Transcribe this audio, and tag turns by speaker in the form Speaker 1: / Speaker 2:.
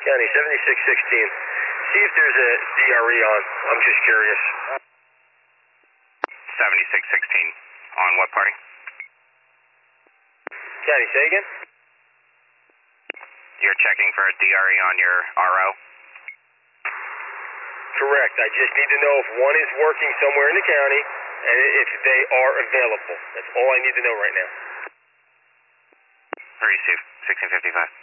Speaker 1: County 7616. See if there's a DRE on. I'm just curious.
Speaker 2: 7616. On what party?
Speaker 1: County, say again?
Speaker 2: You're checking for a DRE on your RO?
Speaker 1: Correct. I just need to know if one is working somewhere in the county and if they are available. That's all I need to know right now.
Speaker 2: Receive 1655.